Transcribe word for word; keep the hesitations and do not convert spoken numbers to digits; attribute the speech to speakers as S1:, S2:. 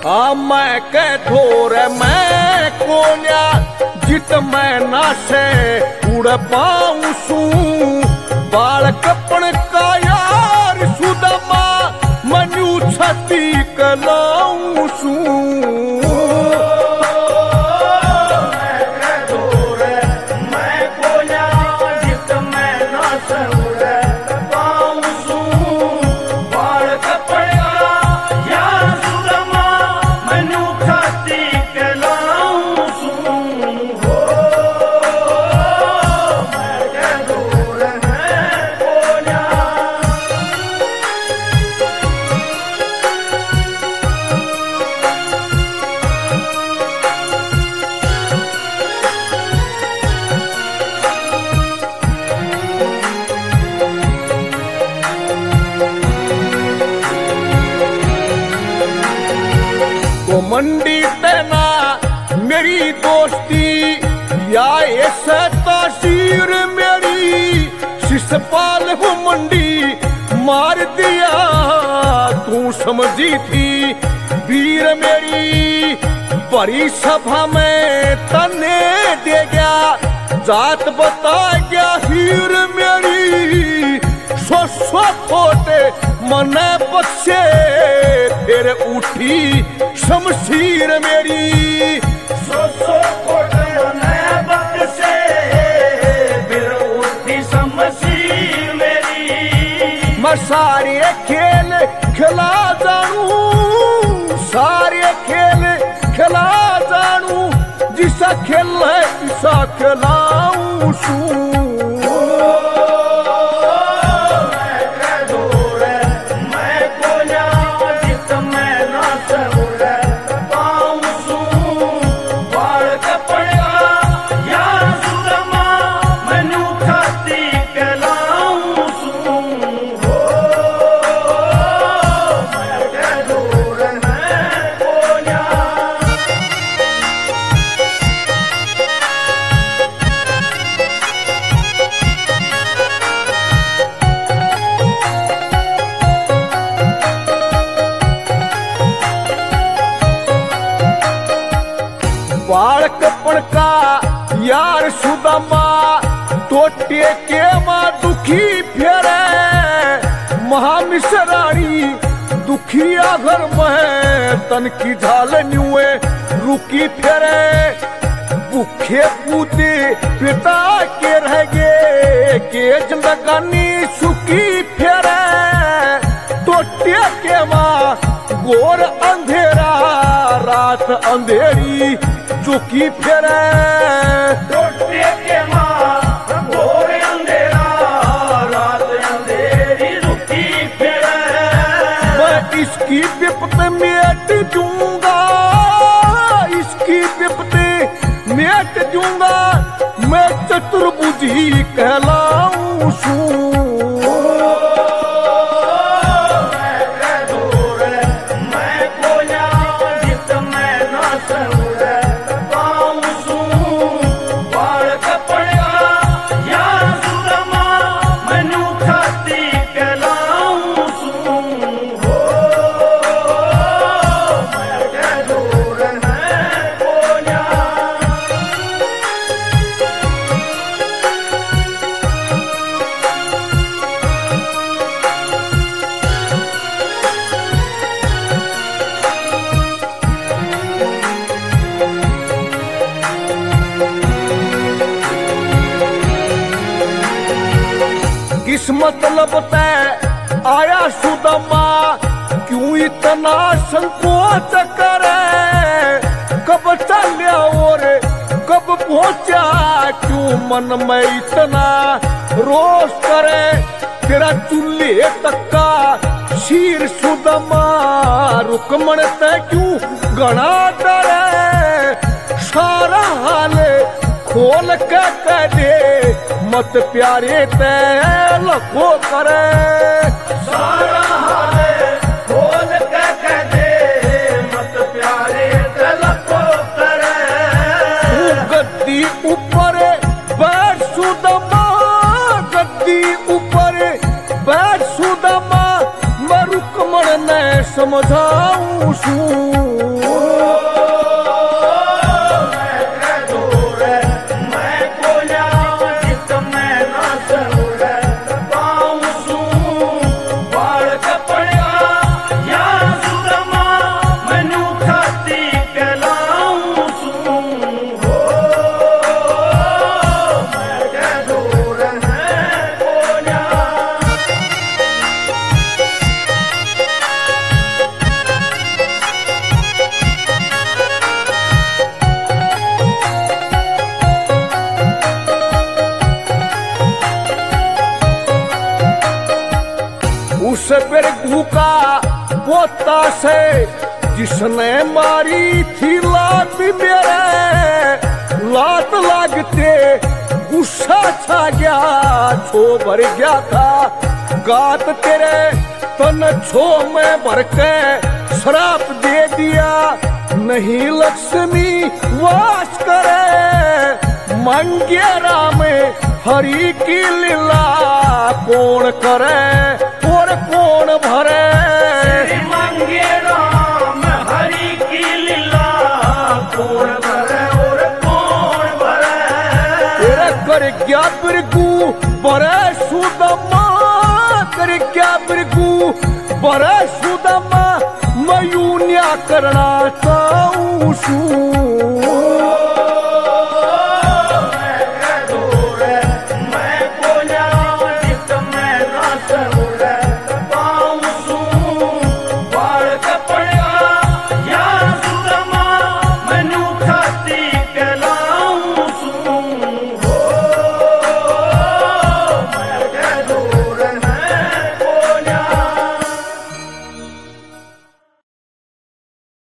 S1: आ मैं कह थोर मैं कोन्या जित मैं ना से उड़ पाऊं सू बाल कपन का यार सुदमा मनु छती कलाऊं सू मंडी तेना मेरी दोस्ती या ऐसा तासीर मेरी शिषपाल हो मंडी मार दिया तू समझी थी वीर मेरी बड़ी सभा में तने दे गया जात बता गया हीर मेरी सो सो फोटे मने बच्चे फिर उठी शमशीर मेरी
S2: सो सो फोटे मने बच्चे फिर उठी शमशीर मेरी
S1: मैं सारे खेल खिला जानू सारे खेल खिला जानू जिसा खेल है इसा खिलाऊं सू बालक पड़का यार सुदामा टोटे के मां दुखी फेरे महामिसरानी दुखिया घर में तन की झाल न्यूए रुकी फेरे भूखे पूते पिता के रह गए के जिंदगानी सुखी फेरे टोटे के मां गोर अंधेरा रात अंधेरी चुकी फेरे
S2: टोटे के मां घोर अंधेरा रात अंधेरी रुकी फेरे
S1: मैं इसकी विपत मेट दूंगा इसकी विपत मेट दूंगा मैं चतुर्भुजी कहलाऊं सू किस मतलब तय आया सुदामा क्यों इतना संकोच करे कब चलिया और कब पहुंचा क्यों मन में इतना रोष करे तेरा चूल्हे तक का शीर सुदामा रुकमण तय क्यों गणा डरे सारा हाल खोल के कह दे मत प्यारे ते लखो करे
S2: सारा हाल खोल के कह दे मत प्यारे ते लखो करे
S1: गद्दी ऊपर बैठ सुदामा गद्दी ऊपर बैठ सुदामा मैं रुकमण ने समझाऊं सू बिरगू का पोता से जिसने मारी थी लात मेरे, लात लागते गुस्सा छा गया, छो भर गया था गात तेरे तन, छो में भर के श्राप दे दिया, नहीं लक्ष्मी वास करे, मंगेरा में हरि की लीला कौन करे और कौन भरे।
S2: मंगेरा में हरि की लीला कौन भरे और कौन भरे।
S1: तेरे कर क्या बिरगू बरे सुदमा, कर क्या बिरगू बरे सुदमा, मयून्या करना